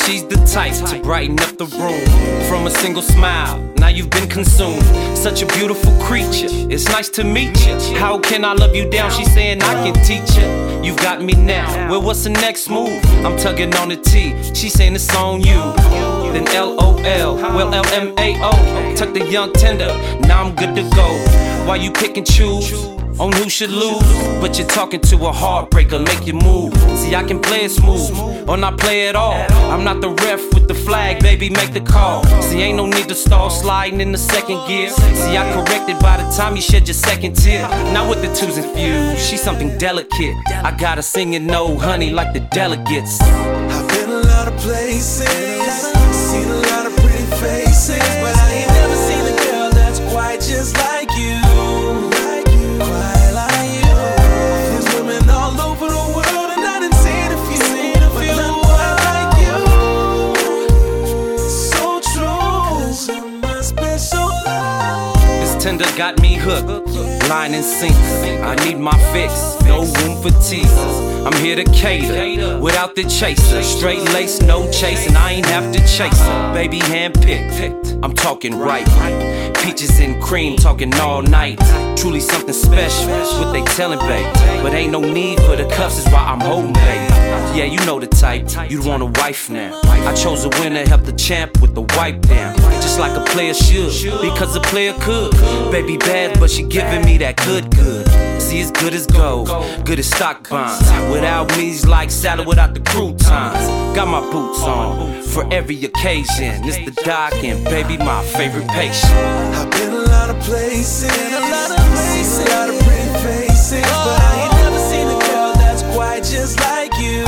she's the type to brighten up the room. From a single smile, now you've been consumed. Such a beautiful creature, it's nice to meet you. How can I love you down? She's saying I can teach you. You've got me now, well what's the next move? I'm tugging on the T, she's saying it's on you. Then LOL, well LMAO. Tuck the young tender, now I'm good to go. Why you pick and choose on who should lose? But you're talking to a heartbreaker, make you move. See, I can play it smooth, or not play at all. I'm not the ref with the flag, baby, make the call. See, ain't no need to stall, sliding in the second gear. See, I corrected by the time you shed your second tear. Now with the twos infused, she's something delicate. I gotta sing it, no honey, like the delegates. I've been a lot of places, seen a lot of pretty faces, but I ain't never seen a girl that's quite just like you. Quite like you. There's women all over the world and I done seen a few, but none quite like you. So true, 'cause you're my special love. This tender got me hooked, line and sink. I need my fix, no room for teasers. I'm here to cater, without the chaser. Straight lace, no chasing, I ain't have to chase her. Baby hand-picked, I'm talking right. Peaches and cream, talking all night. Truly something special, what they tellin', babe. But ain't no need for the cuffs, is why I'm holding, babe. Yeah, you know the type, you'd want a wife now. I chose a winner, help the champ with the wipe down. Just like a player should, because a player could. Baby bad, but she giving me that good. See, it's good as gold, good as stock bonds. Without me's like salad without the croutons. Got my boots on for every occasion. It's the doc and baby, my favorite patient. I've been a lot of places, seen a lot of pretty faces, but I ain't never seen a girl that's quite just like you.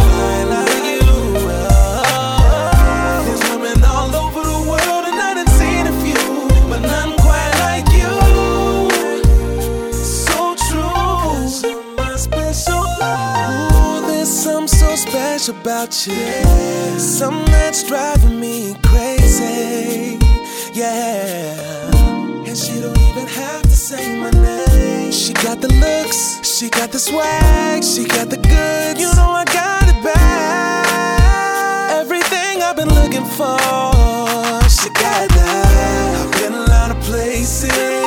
There's women all over the world and I done seen a few, but none quite like you. So true, you're my special love. Ooh, there's something so special about you, something that's driving me crazy. Yeah. And she don't even have to say my name. She got the looks, she got the swag, she got the goods. You know I got it back. Everything I've been looking for, she got that. I've been a lot of places,